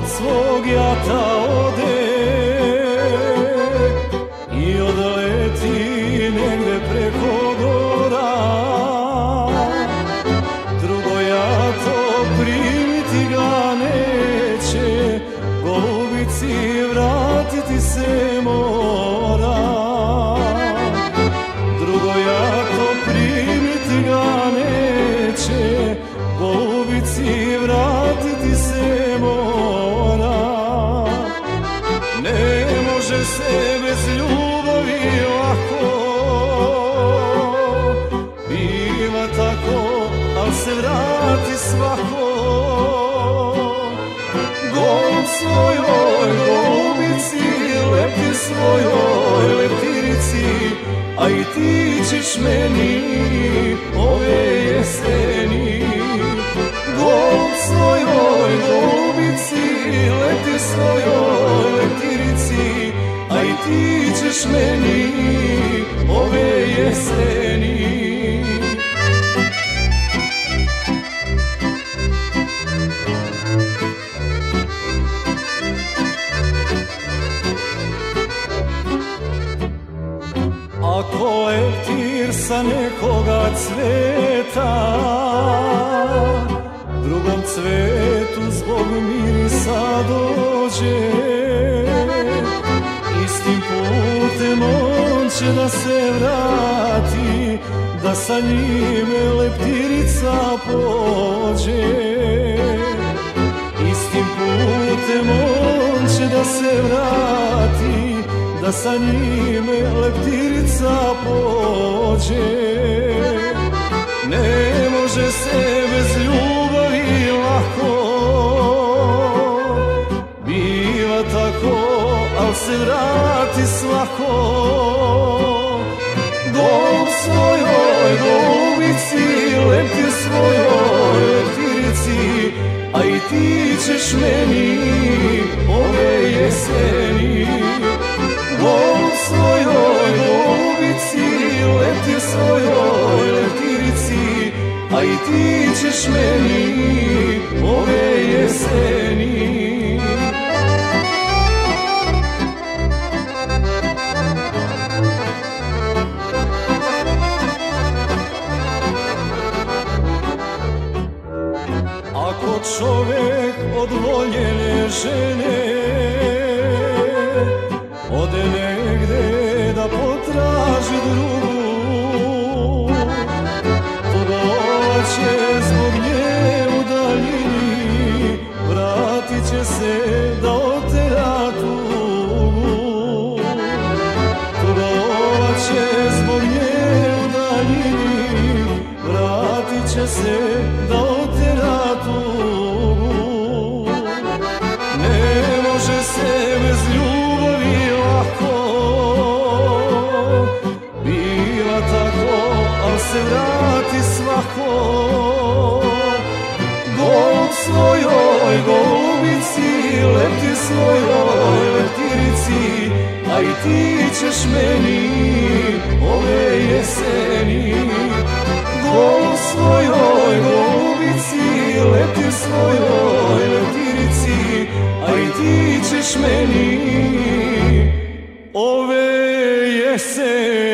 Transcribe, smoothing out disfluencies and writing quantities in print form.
svog jata ode i odleti negde preko gora. Drugo jato primiti ga neće, golubici vratiti se mora. Drugo jato primiti ga neće, golubici vratiti se mora. Ne može se bez ljubavi lako, biva tako, al se vrati svako. Golub svojoj golubici leti svojoj leptirici, a i ti ćeš meni ove jeseni. Golub svojoj golubici leti svojoj leptirici, a i ti ćeš meni ove jeseni. Ako leptir sa nekoga cveta drugom cvetu zbog mirisa dođe, istim putem on će da se vrati, da sa njime leptirica pođe. Istim putem on će da se vrati, da sa njime leptirica pođe. Ne može se bez ljubavi lako, biva tako, al se vrati svako. Golub svojoj golubici leptir svojoj leptirici, a i ti ćeš meni ove jeseni. Golub svojoj golubici leti svojoj leptirici, a i ti ćeš meni ove jeseni. Ako čovek od voljene žene ode negde da potraži drugu, Todova će zbog nje u daljini, vratit će se da otera tugu. Todova će zbog nje u daljini, vratit će se da otera tugu. Ne može se bez ljubavi lako, biva tako, al se vrati svako. Golub svojoj golubici leti svojoj leptirici, a i ti ćeš meni ove jeseni. Golub svojoj golubici leti svojoj leptirici, a i ti ćeš meni ove jeseni.